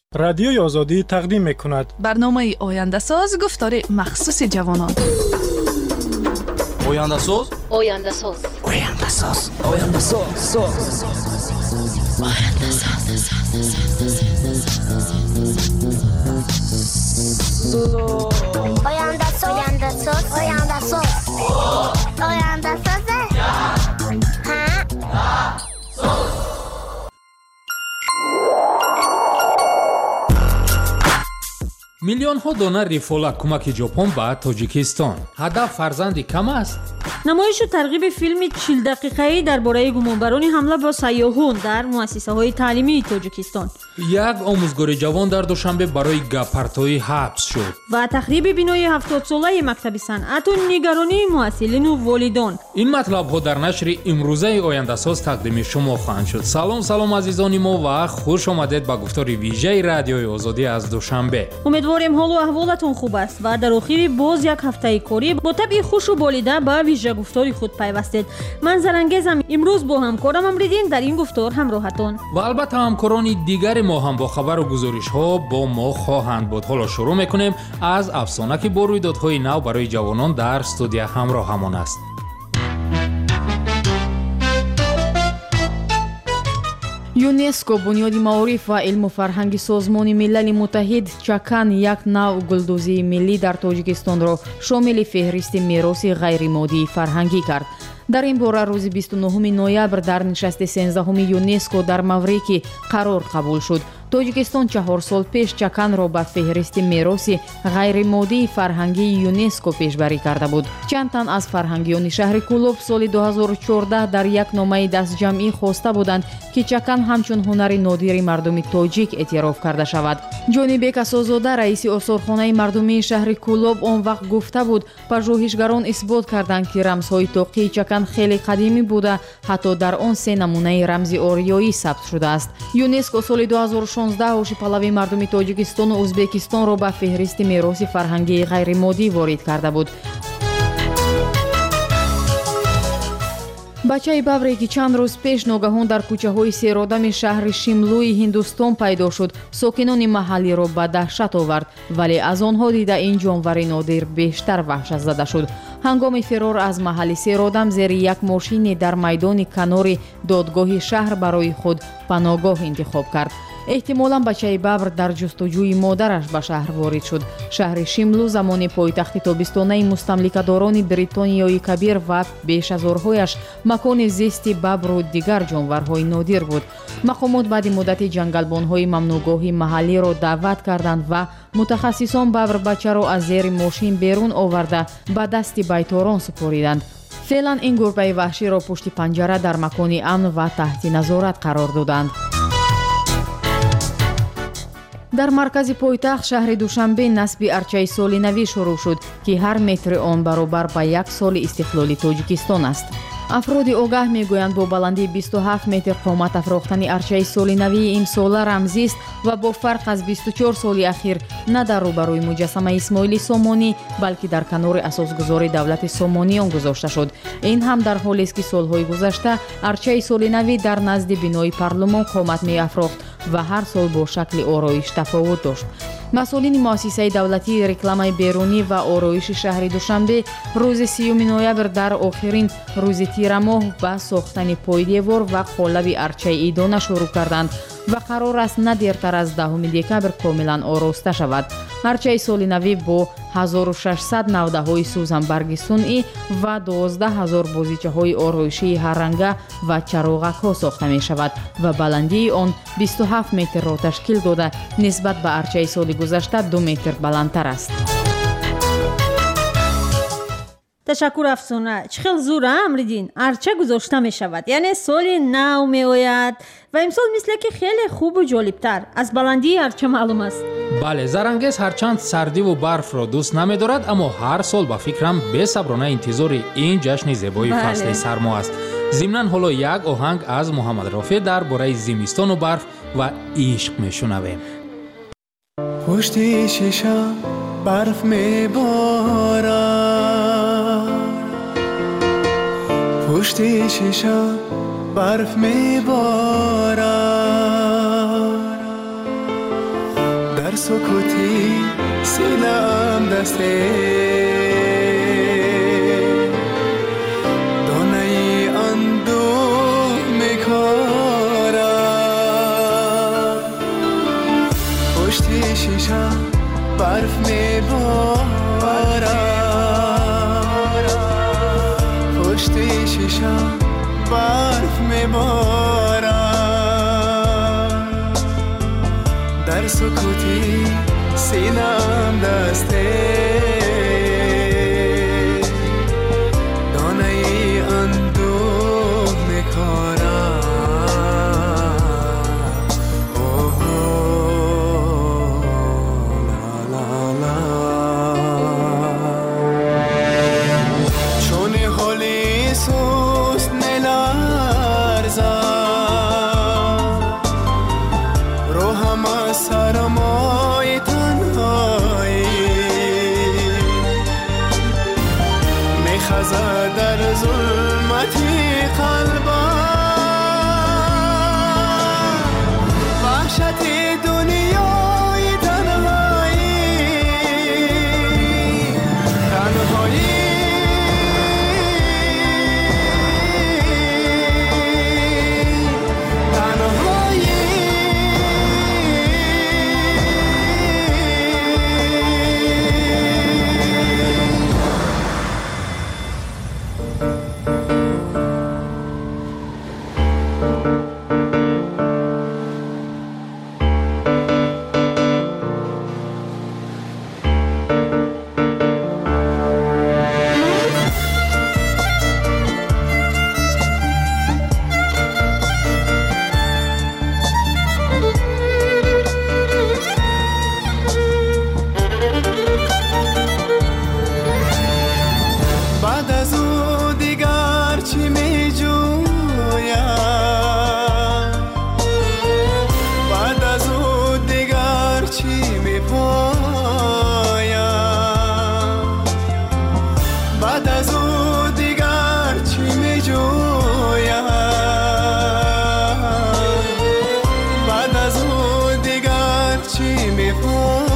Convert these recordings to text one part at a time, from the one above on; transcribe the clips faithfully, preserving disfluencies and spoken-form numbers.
رادیوی آزادی تقدیم می‌کند برنامه آینده ساز گفتار مخصوص جوانان. آینده ساز آینده ساز آینده ساز آینده ساز آینده ساز آینده ساز آینده ساز آینده ساز آینده ساز миллионҳо дона рифола кӯмаки ҷопон ба тоҷикистон. ҳадаф фарзанди кам аст? намоишу тарғиби филми чил дақиқаӣ дар бораи гумонбарони ҳамла бо сайёҳон дар муассисаҳои таълимии тоҷикистон. як омӯзгори ҷавон дар душанбе барои гапартоӣ ҳабс шуд ва тахриби бинои ҳафтодсолаи мактаби санъату нигаронии муассилину волидон. ин матлабҳо дар нашри имрӯзаи ояндасоз тақдими шумо хоҳанд шуд. салом салом азизони мо ва хуш омадед ба гуфтори вижаи радиои озодӣ аз душанбе. умедворем ҳолу аҳволатон хуб аст ва дар охири боз як ҳафтаи корӣ бо табъи хушу болида ба вижагуфтори худ пайвастед. ман зарангезам. имрӯз бо ҳамкорам Амридин дар ин гуфтор ҳамроҳатон. ва албатта ҳамкорони дигари мо ҳам бо хабару гузоришҳо бо мо хоҳанд буд. ҳоло шурӯъ мекунем аз афсона ки бо рӯйдодҳои нав барои ҷавонон дар студия ҳамроҳамон аст. юнеско бунёди маориф ва илму фарҳанги созмони милали муттаҳид чакан як нав гулдузии миллӣ дар тоҷикистонро шомили феҳристи мероси ғайримоддии фарҳангӣ кард. дар ин бора рӯзи бисту нӯҳуми ноябр дар нишасти сенздаҳуми юнеско дар маврикӣ қарор қабул шуд. тоҷикистон чаҳор сол пеш чаканро ба феҳристи мероси ғайримоддии фарҳангии юнеско пешбарӣ карда буд. чанд тан аз фарҳангиёни шаҳри Кӯлоб соли дуҳазору чордаҳ дар як номаи дастҷамъӣ хоста буданд ки чакан ҳамчун ҳунари нодири мардуми тоҷик эътироф карда шавад. ҷонибек асозода раиси осорхонаи мардумии шаҳри Кӯлоб он вақт гуфта буд, пажӯҳишгарон исбот карданд ки рамзҳои тоқии чакан хеле қадимӣ буда, ҳатто дар он се намунаи рамзи ориёӣ сабт шудааст. юнеско соли дуҳазору шонздаҳ оши палави мардуми тоҷикистону ӯзбекистонро ба феҳристи мероси фарҳангии ғайримоддӣ ворид карда буд. бачаи бавре ки чанд рӯз пеш ногаҳон дар кӯчаҳои серодами шаҳри шимлӯи ҳиндустон пайдо шуд, сокинони маҳаллиро ба даҳшат овард, вале аз онҳо дида ин ҷонвари нодир бештар ваҳшатзада шуд. ҳангоми ферор аз маҳалли серодам зери як мошине дар майдони канори додгоҳи шаҳр барои худ паноҳгоҳ интихоб кард. эҳтимолан бачаи бавр дар ҷустуҷӯи модараш ба шаҳр ворид шуд. шаҳри шимлу замони пойтахти тобистонаи мустамликадорони бритониёи кабир ва бешазорҳояш макони зисти бабру дигар ҷонварҳои нодир буд. мақомот баъди муддати ҷангалбонҳои мамнӯъгоҳи маҳаллиро даъват карданд ва мутахассисон баврбачаро аз зери мошин берун оварда ба дасти байторон супориданд. феълан ин гурбаи ваҳширо пушти панҷара дар макони амн ва таҳти назорат қарор доданд. дар маркази пойтахт шаҳри душанбе насби арчаи солинавӣ шурӯъ шуд ки ҳар метри он баробар ба як соли истиқлоли тоҷикистон аст. афроди огаҳ мегӯянд бо баландии бисту ҳафт метр қомат афрохтани арчаи солинавии имсола рамзист ва бо фарқ аз бисту чор соли ахир на дар рӯбарӯи муҷассамаи Исмоили Сомонӣ, балки дар канори асосгузори давлати Сомониён гузошта шуд. ин ҳам дар ҳолест ки солҳои гузашта арчаи солинавӣ дар назди бинои парлумон қомат меафрохт ва ҳар сол бо шакли ороиш тафовут дошт. масъулини муассисаи давлатии рекламаи берунӣ ва ороиши шаҳри Душанбе рӯзи сеюми ноябр дар охирин рӯзи тирамоҳ ба сохтани пойдевор ва қолаби арчаи идона шурӯъ карданд ва қарор аст на дертар аз даҳуми декабр комилан ороста шавад. арчаи солинавӣ бо ҳазору шашсад навдаҳои сӯзанбарги сунъӣ ва дувоздаҳ ҳазор бозичаҳои ороишии ҳарранга ва чароғакҳо сохта мешавад ва баландии он бисту ҳафт метрро ташкил дода нисбат ба арчаи соли гузашта ду метр баландтар аст. ташаккур Афсона. чӣ хел зур Амридин? арча гузошта мешавад, яъне соли нав меояд ва имсол мисле ки хеле хубу ҷолибтар. аз баландии арча маълум аст. бале, зарангез ҳарчанд сардиву барфро дӯст намедорад, аммо ҳар сол ба фикрам бесаброна интизори ин ҷашни зебои фасли сармо аст. зимнан ҳоло як оҳанг аз Муҳаммад Рофе дар бораи зимистону барф ва ишқ мешунавем. пушти шиша барф меборад, пушти шиша барф меборад, سکوتی سینم دسته دانه ای اندوه میکارم پشت شیشه برف میبارم پشت شیشه برف میبارم در سکوتی سینم دسته دانه ای اندوه میکارم اوه لا لا لا چون حالی سوست نلرزم روحم از سرمای تنهایی میخزد در ظلمتی قلبم وحشتی دنیای تنهایی تنهایی بعد از او دیگر چی می جویم بعد از او دیگر چی می پایم بعد از او دیگر چی می جویم بعد از او دیگر چی می پایم.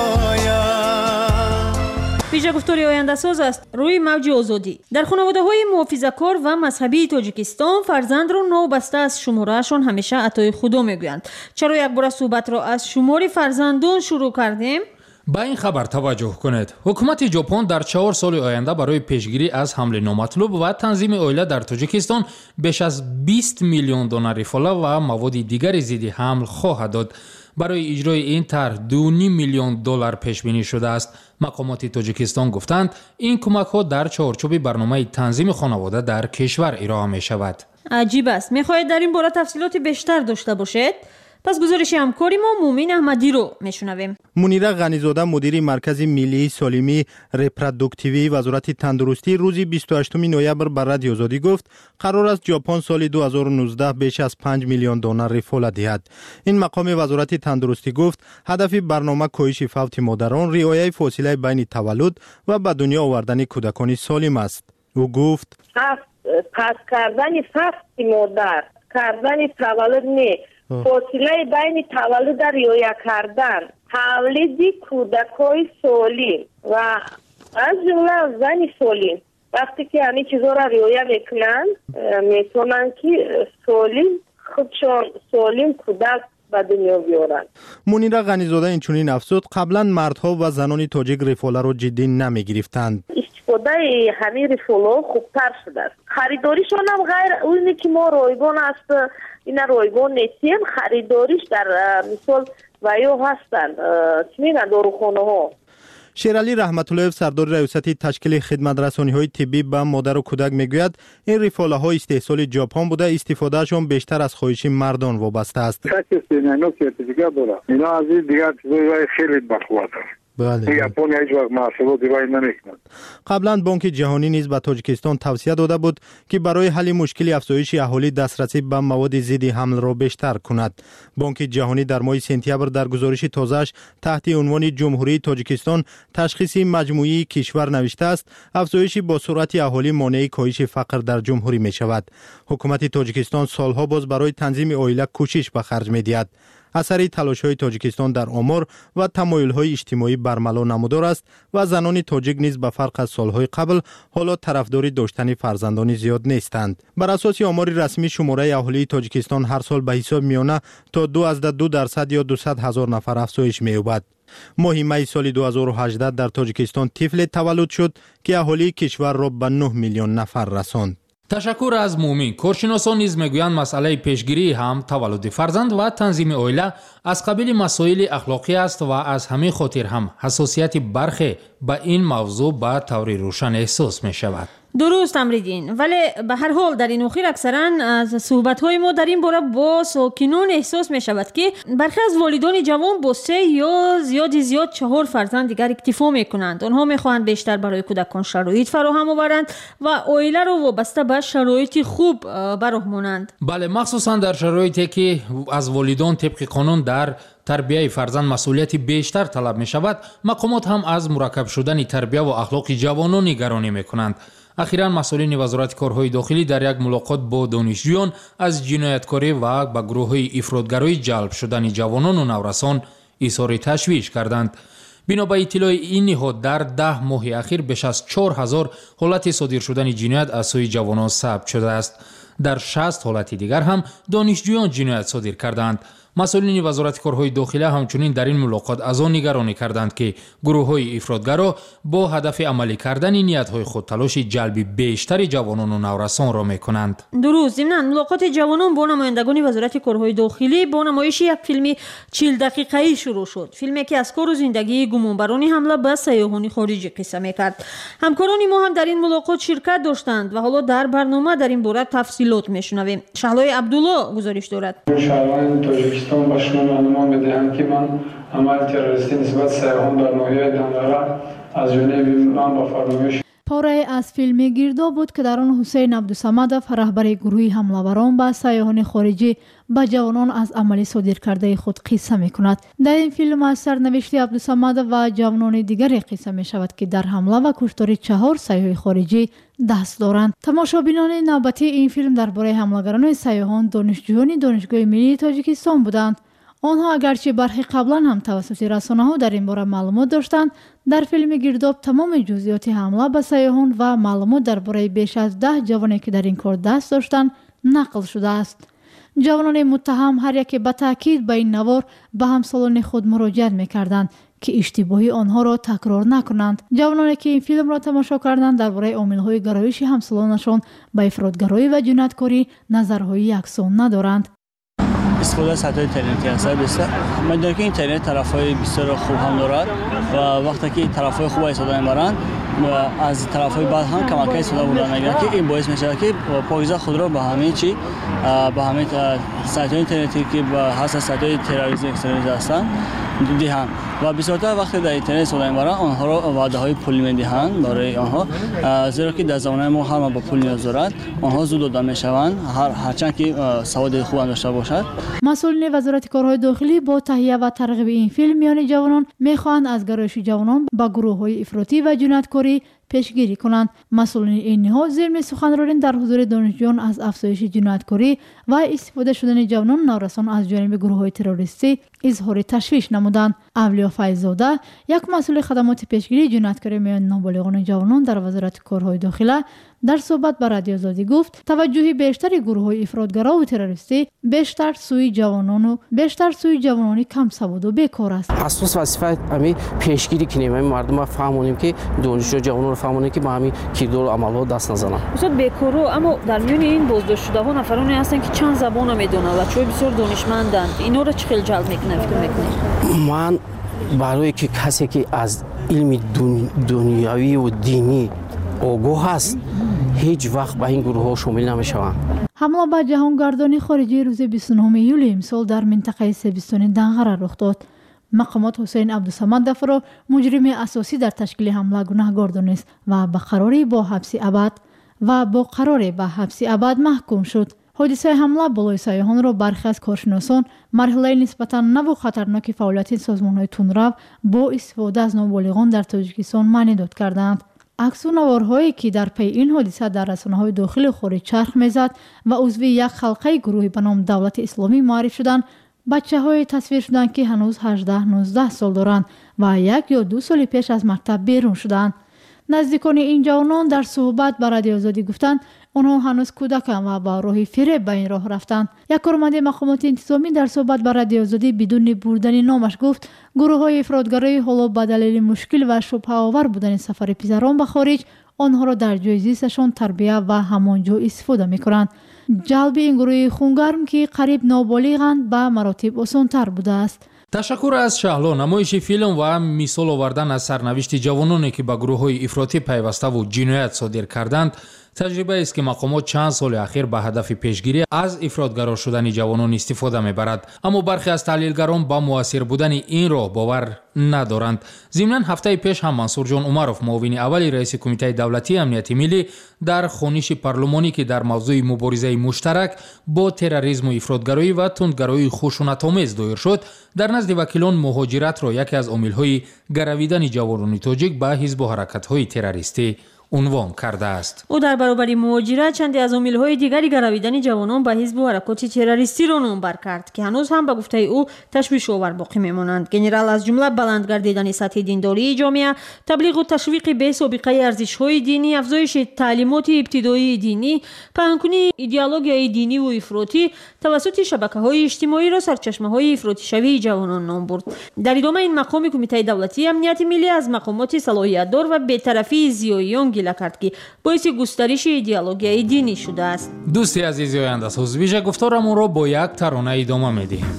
ویژه گفتاری آینده ساز است روی موج آزادی. در خانواده های محافظه‌کار و مذهبی تاجیکستان فرزند را نابسته از شمارهشان همیشه عطای خدا میگویند. چرا یک بار صحبت را از شمار فرزندان شروع کردیم؟ با این خبر توجه کنید. حکومت ژاپن در چهار سال آینده برای پیشگیری از حمله نامطلوب و تنظیم عائله در تاجیکستان بیش از بیست میلیون دلار ریفالا و مواد دیگر ضد حمل خواهد داد. برای اجرای این طرح دو میلیون دلار پیش بینی شده است. مقامات تاجیکستان گفتند این کمک ها در چارچوب برنامه تنظیم خانواده در کشور ارائه می شود. عجیب است. میخواهید در این باره تفصیلات بیشتر داشته باشید؟ پس گزارش همکاری ما مومین احمدی رو میشنویم. منیره غنیزاده مدیر مرکز ملی سالمی رپرودوکتیوی وزارت تندرستی روز بیست و هشتم نوامبر بر رادیو آزادی گفت قرار است ژاپن سال دو هزار و نوزده بیش از پنج میلیون دانه ریفول دهد. این مقام وزارت تندرستی گفت هدف برنامه کاهش فوت مادران، رعایت فاصله بین تولد و به دنیا آوردن کودکان سالم است. او گفت پس کردن فوت مادر، کردن تولد نه، فاصله بین تولد رعایت کردن، تولید کودکای سالم و از جمله زن سالم. وقتی که همین چیزا را رعایت میکنن میتونن که سالم خودشان سالم کودک به دنیا بیارن. منیره غنیزاده اینچنین افزود قبلا مردها و زنان تاجیک ریفولا را جدی نمیگرفتند. استفاده همین ریفولا خوبتر شده است. خریداریشان هم غیر اونی که ما رایگان است این رایگان نیستیم. خریداریش در مثال ویو هستند چی میگن داروخانه ها. شیرعلی رحمت‌الله سردار ریاست تشکیل خدمت رسانی‌های طبی به مادر و کودک میگوید این ریفولاها استحصال ژاپن بوده، استفادهشان بیشتر از خواهش مردان وابسته است. اینا سرتیفیکات داره. اینا از دیگر چیزای خیلی بخواد. بله. ژاپن هیچ وقت محصولات دیگه نمی‌کند. قبلا بانک جهانی نیز به تاجیکستان توصیه داده بود که برای حل مشکل افزایش اهالی دسترسی به مواد ضد حمل را بیشتر کند. بانک جهانی در ماه سپتامبر در گزارش تازه‌اش تحت عنوان جمهوری تاجیکستان تشخیص مجموعی کشور نوشته است افزایش با سرعت اهالی مانع کاهش فقر در جمهوری می شود. حکومت تاجیکستان سالها باز برای تنظیم عائله کوشش به خرج می دهد. اثری تلاش‌های تاجیکستان در آمار و تمایل‌های اجتماعی برملا نمودار است و زنان تاجیک نیز به فرق از سال‌های قبل حالا طرفدار داشتن فرزندان زیاد نیستند. بر اساس آمار رسمی شماره اهالی تاجیکستان هر سال به حساب میانه تا دو از دو درصد یا دویست هزار نفر افزایش می‌یابد. ماه می سال دو هزار و هجده در تاجیکستان طفل تولد شد که اهالی کشور را به نه میلیون نفر رساند. تشکر از مومین. کارشناسان نیز میگویند مسئله پیشگیری هم تولد فرزند و تنظیم عائله از قبیل مسائل اخلاقی است و از همین خاطر هم حساسیت برخی به این موضوع به طور روشن احساس می شود. درست امریدین، ولی به هر حال در این اخیر اکثرا از صحبت‌های ما در این باره با ساکنان احساس می شود که برخی از والدان جوان با سه یا زیادی زیاد چهار فرزند دیگر اکتفا می کنند. آنها می خواهند بیشتر برای کودکان شرایط فراهم آورند و عائله را وابسته به شرایط خوب برهمانند. بله، مخصوصا در شرایطی که از والدان طبق قانون در تربیه فرزند مسئولیت بیشتر طلب می شود، مقامات هم از مرکب شدن تربیه و اخلاق جوانان نگرانی می کنند. اخیراً مسئولین وزارت کارهای داخلی در یک ملاقات با دانشجویان از جنایتکاری و به گروه‌های افراطگرایی جلب شدن جوانان و نورسان اظهار تشویش کردند. بنا به اطلاع این نهاد در ده ماه اخیر بیش از چهار هزار حالت صادر شدن جنایت از سوی جوانان ثبت شده است. در شصت حالت دیگر هم دانشجویان جنایت صادر کردند. مسئولین وزارت کارهای داخلی همچنین در این ملاقات از آن نگرانی کردند که گروه‌های افراطگرا با هدف عملی کردن نیت‌های خود تلاش جلب بیشتر جوانان و نورسان را می‌کنند. درست. ضمن ملاقات جوانان با نمایندگان وزارت کارهای داخلی با نمایش یک فیلم چهل دقیقه‌ای شروع شد. فیلمی که از کار و زندگی گمانبران حمله به سیاحان خارجی قصه می‌کرد. همکاران ما هم در این ملاقات شرکت داشتند و حالا در برنامه در این باره تفصیلات می‌شنویم. شهلای عبدالله گزارش دارد. تاجیکستان با شما معلومات می‌دهم که من عمل تروریستی نسبت سیاحان در ناحیه دندره از جانب من با فرمایش پاره از فیلم گیرداب بود که در آن حسین عبدالصمدов رهبر گروه حمله‌وران به سیاحان خارجی با جوانان از عمل صادر کرده خود قصه می‌کند. در این فیلم از سرنوشت عبدالصمدov و جوانان دیگر قصه می‌شود که در حمله و کشتار چهار سیاح خارجی دست دارند. تماشابینان نوبتی این فیلم درباره حمله‌گران سیاحان دانشجویان دانشگاه ملی تاجیکستان بودند. آنها اگرچه برخی قبلا هم توسط رسانه‌ها در این باره معلومات داشتند، در فیلم گیرداب تمام جزئیات حمله به سیاحان و معلومات درباره بیش از ده جوانی که در این کار دست داشتند نقل شده است. جوانان متهم هر یک به تاکید به این نوار به همسالان خود مراجعت می‌کردند که اشتباهی آنها را تکرار نکنند. جوانانی که این فیلم را تماشا کردند درباره عامل‌های گرایش همسالانشان به افراطگرایی و جنایتکاری نظرهای یکسان ندارند. استفاده از سایت‌های اینترنتی هست بسیار من دارم که اینترنت طرف‌های بسیار خوب هم دارد و وقتی که طرف‌های خوب استفاده می‌برند از طرف‌های بعد هم کمک استفاده بردن می‌گیرند که این باعث می‌شود که پاکیزه خود را به همه چی به همه سایت‌های اینترنتی که به هست سایت‌های تروریستی اکستریمیستی هستند دهند و بسیارتر وقتی در اینترنت استفاده می‌برند آنها را وعده‌های پولی می‌دهند برای آنها، زیرا که در زمانه ما هم با پول نیاز دارد آنها زود داده می‌شوند هر هرچند که سواد خوب داشته باشد. مسئولین وزارت کارهای داخلی با تهیه و ترغیب این فیلم میان جوانان میخواهند از گرایش جوانان به گروه‌های افراطی و جنایتکاری پیشگیری کنند. مسئولین این نهاد ضمن سخنرانی در حضور دانشجویان از افزایش جنایتکاری و استفاده شدن جوانان نورسان از جانب گروه‌های تروریستی اظهار تشویش نمودند. اولیا فیض‌زاده یک مسئول خدمات پیشگیری جنایتکاری میان نابالغان جوانان در وزارت کارهای داخلی در صحبت با رادیو آزادی گفت توجه بیشتر گروه‌های افراطگرا و تروریستی بیشتر سوی جوانان و بیشتر سوی جوانان کم سواد و بیکار است. اساس وظیفه همین پیشگیری کنیم، همین مردم فهمونیم که دانشجو جوانان فهمونیم که با همین کردار و عملات دست نزنن. استاد بیکارو اما در میان این بازداشت شده ها نفرانی هستند که چند زبان میدونن و چوی بسیار دانشمندند. اینا را چه خیلی جلب میکنه فکر میکنید؟ من برای که کسی که از علم دنیوی و دینی آگاه است هیچ وقت به این گروه ها شامل نمیشوند. حمله به جهانگردانی خارجی روز بیست و نهم ایول امسال در منطقه سیبستان دنغره رخ داد. مقامات حسین عبدالصمدov را مجرم اساسی در تشکیل حمله گناهکار دانست و به قراری با حبس ابد و با قرار به حبس ابد محکوم شد. حادثه حمله بالای سیاحان را برخی از کارشناسان مرحله نسبتاً نو و خطرناک فعالیت سازمان‌های تندرو با استفاده از نابالغان در تاجیکستان معنی داد کردند. عکس و نوارهایی که در پی این حادثه در رسانه‌های داخل و خارج چرخ می‌زد و عضو یک حلقه گروهی به نام دولت اسلامی معرفی شدند бачаҳое тасвир шуданд ки ҳанӯз ҳаждаҳ нуздаҳ сол доранд ва як ё ду соли пеш аз мактаб берун шуданд. наздикони ин ҷавонон дар суҳбат ба радиои озодӣ гуфтанд онҳо ҳанӯз кӯдаканд ва ба роҳи фиреб ба ин роҳ рафтанд. як корманди мақомоти интизомӣ дар суҳбат ба радиои озодӣ бидуни бурдани номаш гуфт гурӯҳҳои ифродгароӣ ҳоло ба далели мушкил ва шубҳаовар будани сафари пизарон ба хориҷ онҳоро дар ҷойи зисташон тарбия ва ҳамон ҷо истифода мекунанд. ҷалби ин гурӯҳи хунгарм ки қариб ноболиғанд ба маротиб осонтар будааст. ташаккур аз Шаҳло. намоиши филм ва мисол овардан аз сарнавишти ҷавононе ки ба гурӯҳҳои ифротӣ пайваставу ҷиноят содир карданд таҷрибаест ки мақомот чанд соли ахир ба ҳадафи пешгирӣ аз ифротгаро шудани ҷавонон истифода мебарад. аммо бархе аз таҳлилгарон ба муассир будани ин роҳ бовар надоранд. зимнан ҳафтаи пеш ҳам Мансурҷон Умаров, муовини аввали раиси Кумитаи давлатии амнияти миллӣ, дар хониши парлумонӣ ки дар мавзӯи муборизаи муштарак бо терроризму ифротгароӣ ва тундгароии хушунатомез доир шуд, дар назди вакилон муҳоҷиратро яке аз омилҳои гаравидани ҷавонони тоҷик ба ҳизбу ҳаракатҳои террористӣ унвон кардааст. ӯ дар баробари муҳоҷират чанде аз омилҳои дигари гаравидани ҷавонон ба ҳизбу ҳаракоти террористиро номбар кард ки ҳанӯз ҳам ба гуфтаи ӯ ташвишовар боқӣ мемонанд. генерал аз ҷумла баланд гардидани сатҳи диндории ҷомеа, таблиғу ташвиқи бесобиқаи арзишҳои динӣ, афзоиши таълимоти ибтидоии динӣ, паҳнкунии идеологияи диниву ифротӣ тавассути шабакаҳои иҷтимоиро сарчашмаҳои ифротишавии ҷавонон ном бурд. дар идома ин мақоми Кумитаи давлатии амнияти миллӣ аз мақомоти салоҳиятдор ва бетарафии зиёиён гила кард ки боиси густариши идеологияи динӣ шудааст. дӯсти азизи ояндасоз, вижа гуфторамонро бо як тарона идома медиҳем.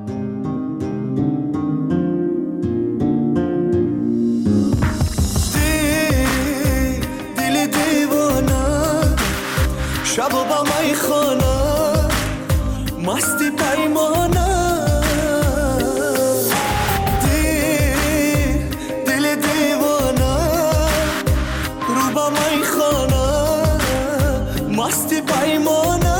شبو با مای خانه مستی پیمانه دی دل دیوانه رو با مای خانه مستی پیمانه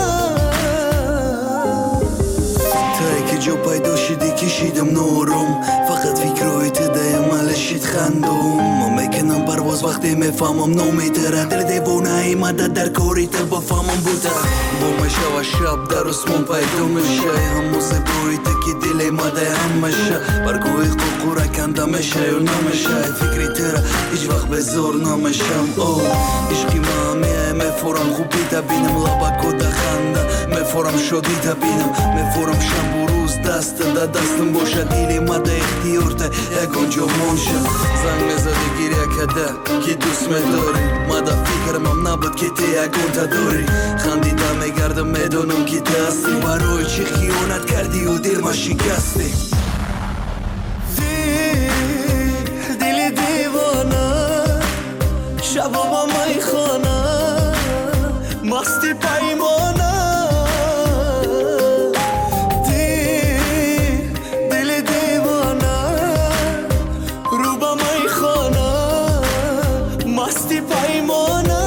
تایی که جو پیدا شدی کشیدم نورم فقط فکرهای تو دایم ملشید خندم میکنم پرواز وقتی میفهمم نمیتره دل دیوانه ایمده در کاری تر بفهمم بوده با مشه و شب در اسمون پیدا میشه همو زبروی تکی دل ایمده هم میشه برگوی قوقوره کنده میشه یا نمیشه فکری تر هیچ وقت به زور نمیشم او عشقی مامیه میفورم خوبی تبینم لبا کده خنده میفورم شدی تبینم میفورم شب و روز دست ده دستم باشه دیل ایمده اختیار ته یکان جا منشه زنگ میزده گیریه کده کی دوست میداری مده فکرم هم نبود که تی یکان تا داری خندیده میگردم میدونم که تی هستی برای چی خیانت کردی و دل ما شکستی دل دیوانه شبا با مای خانه مستی پیمانه مستی پیمانه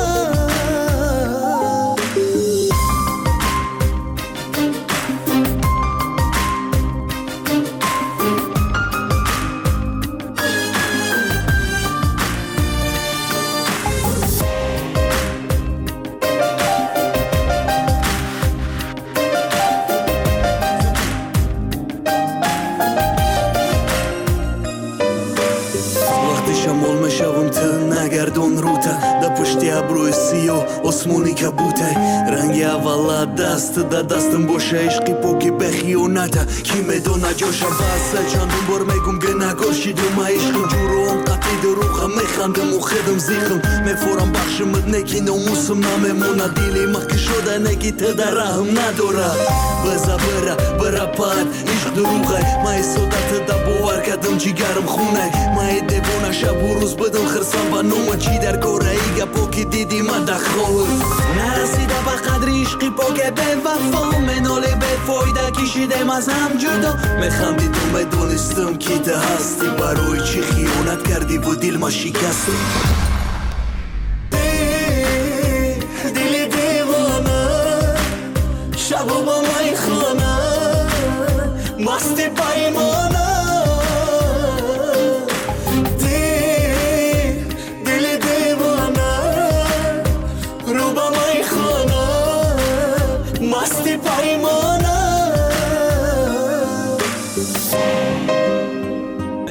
نگردون روته در پشتی ابروی سیاه آسمونی کبوته رنگ اولا دست در دستم باشه عشقی پاکی به خیانته کی میدونه جاشم بسه چندون بار میگم که نگاشیدم عشقم جورم قطعی دروغم میخندم و خیدم زیخم میفورم بخشمت نکی ناموسم نمیمونه دیلی مخی شده نکی تده رحم نداره بزا بره بره پاد عشق دروغه مای سودت ده باور کدم جیگرم خونه مای دیوانه شب و روز بدم خرسم و نومه چی در کاره ایگه پاکی دیدی من دخول نرسیده به قدر عشقی پاکه به وفا مناله به فایده کشیدم از هم جدا میخندی تو میدونستم کی ته هستی برای چی خیانت کردی و دل ما شکستی دل دیوانه شبا با مای خانه مستی پیمانه مستی پیمانه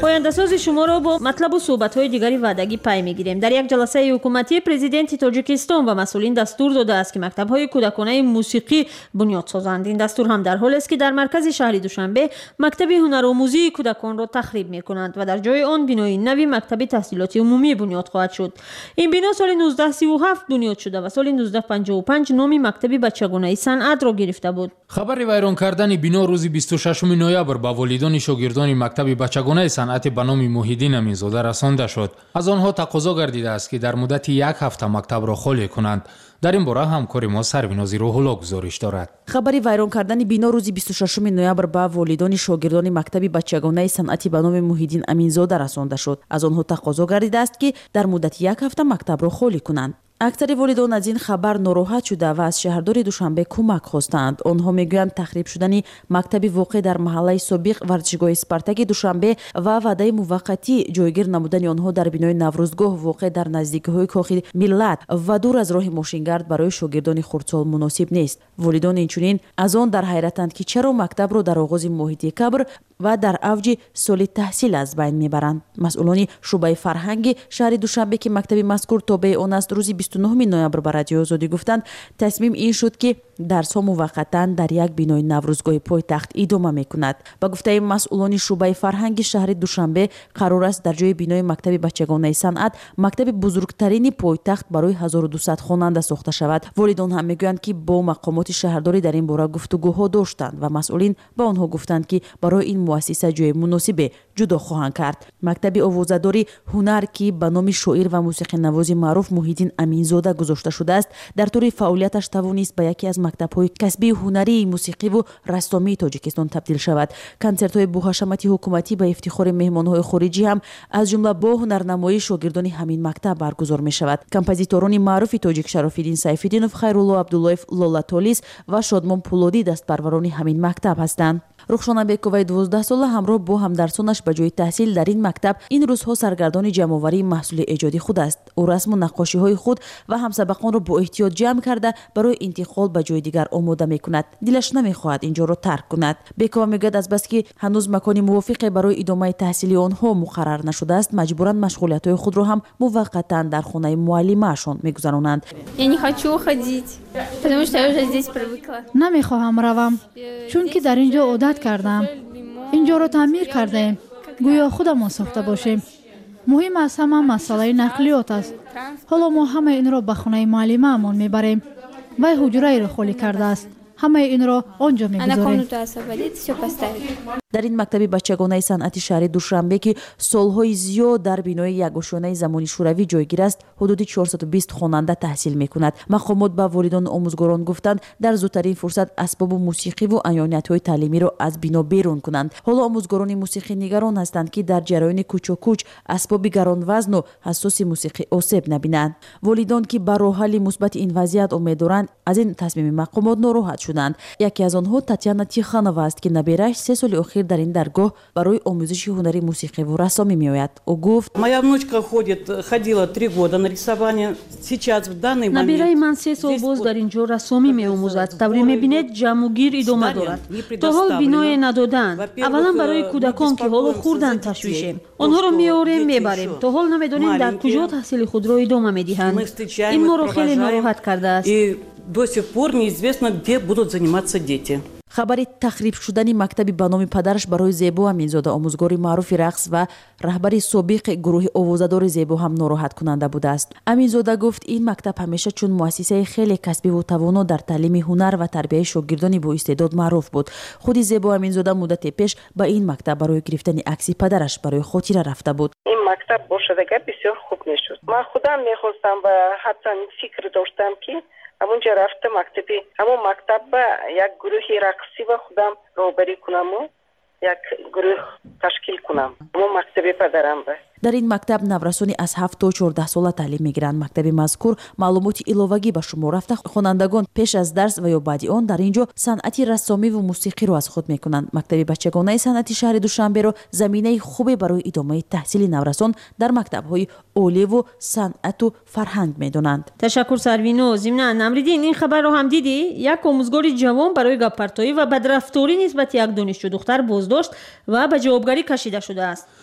آینده‌ساز شما را با مطلب و صحبت‌های دیگری وعدگی پی می‌گیریم. در یک جلسه حکومتی پرزیدنت تاجیکستان و مسئولین دستور داده است که مکتب‌های کودکانه موسیقی بنیاد سازند. این دستور هم در حالی است که در مرکز شهر دوشنبه مکتب هنرآموزی کودکان را تخریب می‌کنند و در جای آن بنای نوی مکتب تحصیلات عمومی بنیاد خواهد شد. این بنا سال نوزده سی و هفت بنیاد شده و سال نوزده پنجاه و پنج نام مکتب بچگانه صنعت را گرفته بود. خبر ویران کردن بنا روز بیست و ششم نوامبر با والیدان شاگردان مکتب بچگانه صنعت به نام محیدین امینزاده رسانده شد. از آنها تقاضا گردیده است که در مدت یک هفته مکتب را خالی کنند. در این باره همکار ما سرویناز روح‌الله گزارش دارد. خبری ویران کردن بنا روز بیست و ششم نوامبر با والیدان شاگردان مکتب بچگانه صنعتی به نام محیدین امینزاده رسانده شد. از آنها تقاضا گردیده است که در مدت یک هفته مکتب را خالی کنند. اکثر والدان از این خبر ناراحت شده و از شهردار دوشنبه کمک خواستند. آنها میگویند تخریب شدن مکتب واقع در محله سابق ورزشگاه اسپارتاک دوشنبه و وعده موقتی جایگیر نمودن آنها در بنای نوروزگاه واقع در نزدیکی کاخ ملت و دور از راه ماشینگرد برای شاگردان خردسال مناسب نیست. والدان اینچنین از آن در حیرتند که چرا مکتب را در آغاز محیط کبر و در اوج سال تحصیل از بین میبرند. مسئولان شعبه فرهنگ شهر دوشنبه که مکتب مذکور تابع آن است روز بیست و نه نوامبر به رادیو آزادی گفتند تصمیم این شد که درس ها موقتا در یک بنای نوروزگاه پایتخت ادامه میکند. با گفته مسئولان شعبه فرهنگ شهر دوشنبه قرار است در جای بنای مکتب بچگانه صنعت مکتب بزرگترین پایتخت برای هزار و دویست خواننده ساخته شود. والدان هم میگویند که با مقامات شهرداری در این باره گفتگوها داشتند و مسئولین با آنها گفتند که برای این مؤسسه جای مناسب جدا خواهند کرد. مکتب آوازه‌داری هنر که به نام شاعر و موسیقی نواز معروف محیدین امینزاده گذاشته شده است در طور فعالیتش توانست به یکی از مکتب‌های کسبی هنری موسیقی و رسامی تاجیکستان تبدیل شود. کنسرت‌های بوحشمتی حکومتی به افتخار مهمان‌های خارجی هم از جمله با هنرنمایی شاگردان همین مکتب برگزار می‌شود. کمپوزیتوران معروف تاجیک شراف‌الدین سیف‌الدینов، خیرالله عبداللهیف لالاتولیس و شادمان پولادی دستپروران همین مکتب هستند. رخشانه بیکوی دوازده ساله همراه با همدرسانش به جای تحصیل در این مکتب این روزها سرگردان جمع‌آوری محصول ایجادی خود است. او رسم و نقاشی‌های خود و همسبقان را با احتیاط جمع کرده برای انتقال به جای دیگر آماده می‌کند. دلش نمی‌خواهد اینجا را ترک کند. بیکوی میگوید از بس که هنوز مکانی موافق برای ادامه تحصیل آنها مقرر نشده است مجبوراً مشغولیت‌های خود را هم موقتاً در خانه معلمه‌شان می‌گذرانند. یعنی хочу ходить потому что я уже здесь привыкла. نمی‌خواهم روم چون که در اینجا عادت کردم. اینجا را تعمیر کردیم گویا خودمان ساخته باشیم. مهم از همه مسئله نقلیات است. حالا ما همه این را به خانه معلمه‌مان میبریم. وی حجره را خالی کرده است. همه این را آنجا میگذاریم. در این مکتب بچگانه صنعتی شهر دوشنبه که سالهای زیاد در بنای یک گشانه زمانی شوروی جایگیر است حدود چهارصد و بیست خواننده تحصیل میکند. مقامات با والدان آموزگاران گفتند در زودترین فرصت اسباب موسیقی و عنعنیت‌های تعلیمی را از بنا بیرون کنند. حالا آموزگاران موسیقی نگران هستند که در جریان کوچ و کوچ اسباب گران وزن و حساس موسیقی آسیب نبینند. والدان که به راه حل مثبت این وضعیت امیدوارند از این تصمیم مقامات ناراحت شدند. یکی از آنها تاتیانا تیخانووا است که نبیرش سه سال اخیر در این درگاه برای آموزش هنری موسیقی و رسامی میآید. او گفت моя внучка ходит ходила три года на рисование сейчас в данный момент نبیره من سه سال باز در اینجا رسامی میآموزد. طوری میبینید جمع‌گیر ادامه دارد. تا حال بنای ندادند. اولا برای کودکان که حالا خوردن تشویشیم. آنها را میآوریم میبریم. تا حال نمیدانیم در کجا تحصیل خود را ادامه میدهند. این ما را خیلی ناراحت کرده است. до сих пор неизвестно где будут заниматься дети. خبر تخریب شدن مکتب به نام پدرش برای زیبا امینزاده آموزگار معروف رقص و رهبر سابق گروه آوازه‌دار زیبا هم ناراحت کننده بوده است. امینزاده گفت این مکتب همیشه چون مؤسسه خیلی کسبی و توانا در تعلیم هنر و تربیت شاگردان با استعداد معروف بود. خود زیبا امینزاده مدت پیش به این مکتب برای گرفتن عکس پدرش برای خاطره رفته بود. این مکتب باشدگی بسیار خوب نشد. من خودم میخواستم و حتی فکر داشتم که همونجا رفته مکتبی همون مکتب با یک گروه رقصی و خودم روبری کنم و یک گروه تشکیل کنم. همون مکتبی پدرم با در این مکتب نورسانی از هفت تا چهارده ساله تعلیم میگیرند. مکتب مذکور معلومات الوه‌ای به شما رفته خوانندگان پیش از درس و یا بعد آن در اینجا صنعتی رسامی و موسیقی را از خود میکنند. مکتب بچگانه صنعتی شهر دوشنبه را زمینه خوبی برای ادامه تحصیل نورسان در مکتب‌های عالی و صنعت و فرهنگ میدانند. تشکر سروینو. ضمن نمریدین این خبر را هم دیدی؟ یک آموزگار جوان برای گپ‌پرتایی و بدرفتاری نسبت یک دانشجو دختر بازداشت و به جوابگری کشیده شده است.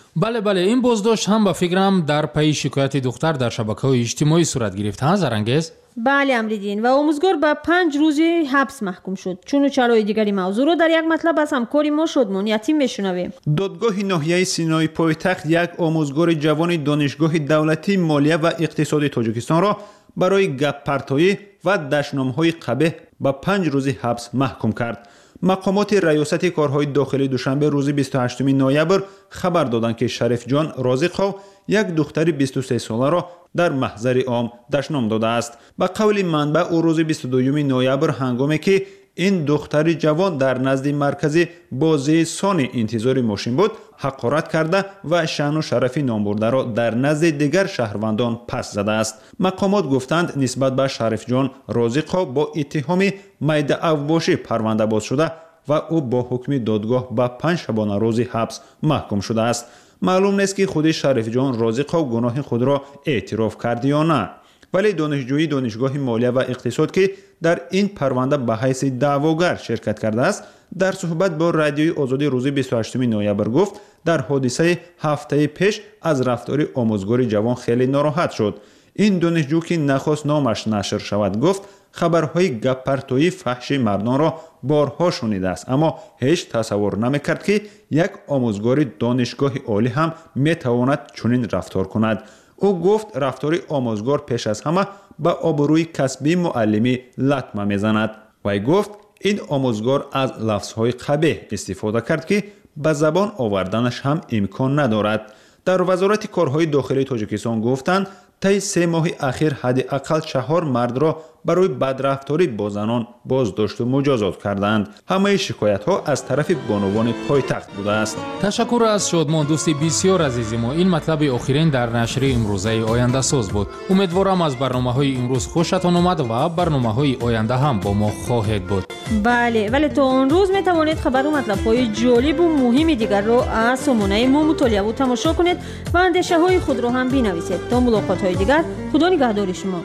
بله بله این بازداشت هم به فکرم در پی شکایت دختر در شبکه‌های اجتماعی صورت گرفت. ها زرنگز؟ بله امریدین و آموزگار به پنج روزی حبس محکوم شد. چون و چرای دیگری موضوع رو در یک مطلب از همکاری ما شدمون یتیم بشنویم. دادگاه ناحیه سینای پایتخت یک آموزگار جوان دانشگاه دولتی مالیه و اقتصادی تاجیکستان را برای گپ پرتایی و دشنامه‌های قبیح به پنج روزی حبس محکوم کرد. مقامات ریاست کارهای داخلی دوشنبه روز بیست و هشتم نوامبر خبر دادند که شریف جان رازق‌خو یک دختر بیست و سه ساله را در محضر عام دشنام داده است. به قول منبع او روز بیست و دوم نوامبر هنگامی که این دختر جوان در نزد مرکز بازی سان انتظار ماشین بود حقارت کرده و شأن و شرف نامبرده را در نزد دیگر شهروندان پس زده است. مقامات گفتند نسبت به شریف جان رازق‌خو با اتهام میده اوباشی پرونده باز شده و او با حکم دادگاه به پنج شبانه روز حبس محکوم شده است. معلوم نیست که خود شریف جان رازق‌خو گناه خود را اعتراف کرد یا نه. ولی دانشجوی دانشگاه مالیه و اقتصاد که در این پرونده به حیث دعواگر شرکت کرده است در صحبت با رادیوی آزادی روز بیست و هشتم نوامبر گفت در حادثه هفته پیش از رفتار آموزگار جوان خیلی ناراحت شد. این دانشجو که نخواست نامش نشر شود گفت خبرهای گپ پرتویی فحش مردان را بارها شنیده است اما هیچ تصور نمیکرد که یک آموزگار دانشگاه عالی هم میتواند چنین رفتار کند. او گفت رفتار آموزگار پیش از همه به آبروی کسبی معلمی لطمه میزند. وی گفت این آموزگار از لفظهای قبیح استفاده کرد که به زبان آوردنش هم امکان ندارد. در وزارت کارهای داخلی تاجیکستان گفتند طی سه ماه اخیر حداقل چهار مرد را برای بدرفتاری با زنان بازداشت و مجازات کردند. همه شکایت ها از طرف بانوان پایتخت بوده است. تشکر از شادمان دوستی بسیار عزیز ما. این مطلب آخرین در نشر امروزه آینده ساز بود. امیدوارم از برنامه های امروز خوشتان آمد و برنامه های آینده هم با ما خواهد بود. بله ولی تا اون روز می توانید خبر و مطلب های جالب و مهم دیگر را از سامانه ما مطالعه و تماشا کنید و اندیشه های خود را هم بنویسید. تا ملاقات های دیگر خدا نگهدار شما.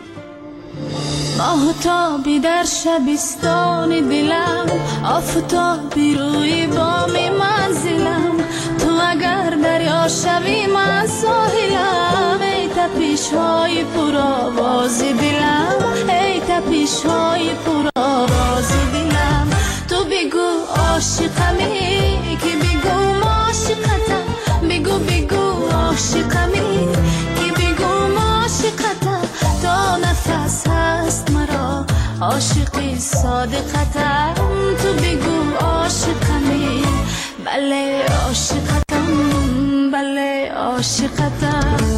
ماهتابی در شبستان دلم آفتابی روی بام منزلم تو اگر دریا شوی من ساحلم ای تپش های پرآواز دلم ای تپش های پرآواز دلم تو بگو عاشقمی که بگو عاشقتم بگو بگو عاشقمی که بگو عاشقتم تا نفس هست مرا عاشقی صادقتم تو بگو عاشقمی بله عاشقتم بله عاشقتم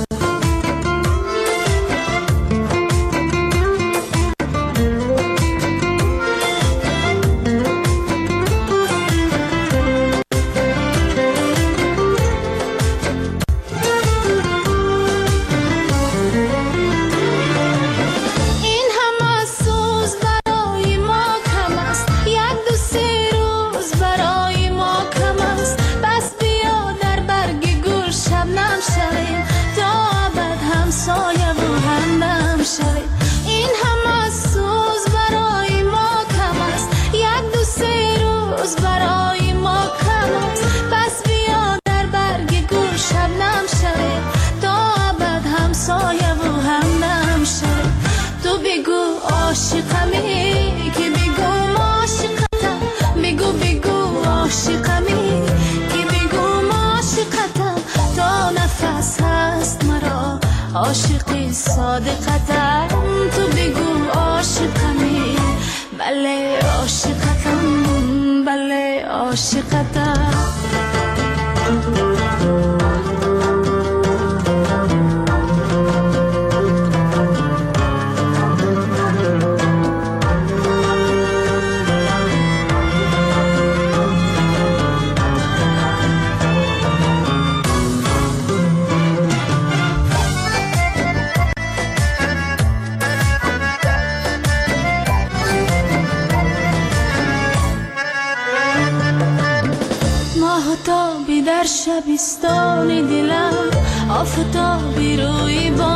عاشقی صادقتم تو بگو عاشقمی بله عاشقتم بله عاشقتم آفتابی در شبستان دلم آفتابی روی بام